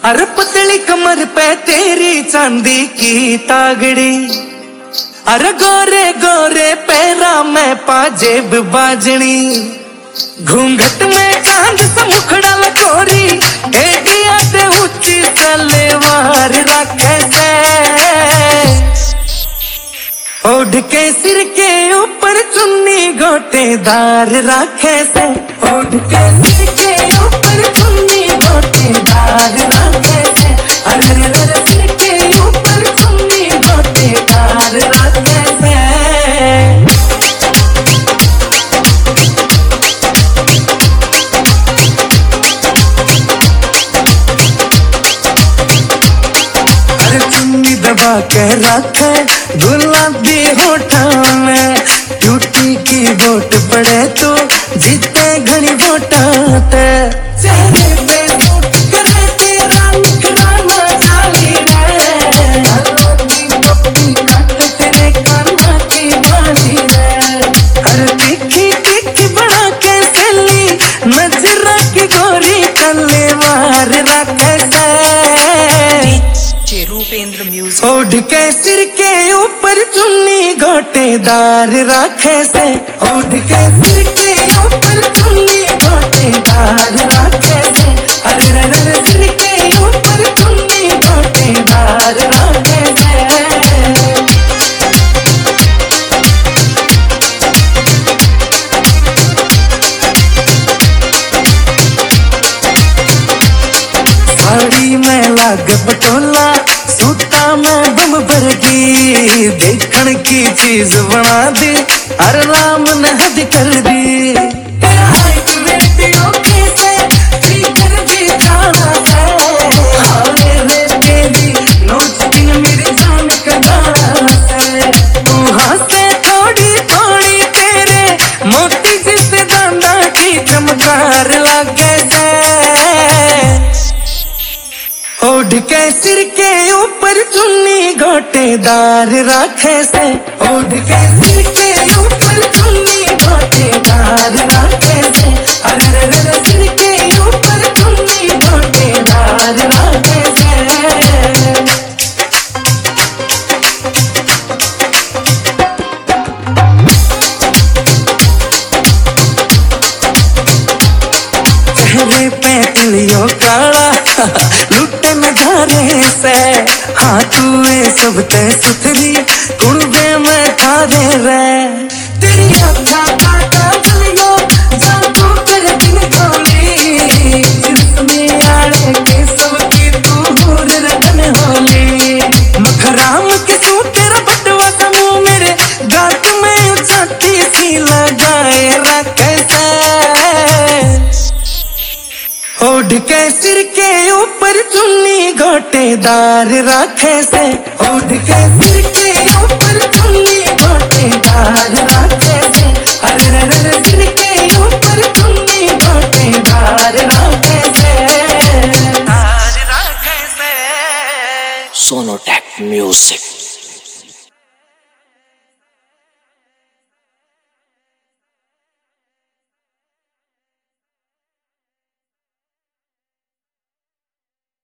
अरे पतली कमर पे तेरी चांदी की तागड़ी, अरे गोरे गोरे पैरा में पाजेब बाजनी, घूंघट में चांद सा मुखड़ा लकोरी, एडिया ते ऊंची तलवार रखे से, ओढ़ के सिर के ऊपर चुन्नी गोटेदार रखे से, ओढ़ के सिर के ऊपर चुन्नी गोटेदार रखे से, अरे सिर के ऊपर चुन्नी गोटेदार रखे से। अरे चुन्नी दबा के रखे गुलाबी होठों में, ब्यूटी की वोट पड़े तो जीते घनी वोटां ते, चेहरे पे सूट करे तेरा मुखड़ा जाली रे, हल्की पप्पी काट तेरे कान्हा की बाली रे, अरे तीखी तीखी बना के सली नजरा की गोरी तलवार रखे से, रूपेंद्र म्यूजिक। ओढ़ के सिर के ऊपर चुन्नी गोटेदार रखे से, ओढ़ के सिर के ऊपर चुन्नी गोटेदार रखे से, अरे सिर के ऊपर चुन्नी गोटेदार रखे से। साड़ी में लाग पटोला, सूता में बम भरगी, देखण की चीज बना दी, अरे राम ने हद कर दी, तेरा हाइट वेट ओके से, फिगर भी जाना है, हारे रे तेरी नोच दिन मेरी जान का गाना से, तू हंसे थोड़ी थोड़ी तेरे मोती जिसे दाना की चमकार लगे से, ओढ़ के सिर के ऊपर चुन्नी गोटेदार रखे से, ओढ़ के सिर के ऊपर चुन्नी गोटेदार रखे से, अरे सिर के ऊपर चुन्नी गोटेदार रखे से। चेहरे पे तिलियो काला लुटे नजारे से, हाँ तू सब ते सुथरी कुड़बे में थारे रे, तेरी अखा काटा चलियो जादू कर दिन खोली, जिसमें आड़े के सबकी तू हूर रगन होली, मखराम के सूटे रबटवा समूह मेरे गात में छाती सी लगाए रखे से, ओढ़ के सिर के ऊपर चुन्नी गोटेदार रखे से, ओढ़ के सिर के ऊपर चुन्नी गोटेदार रखे से, अरे सिर के ऊपर चुन्नी गोटेदार रखे से। सोनोटेक म्यूजिक।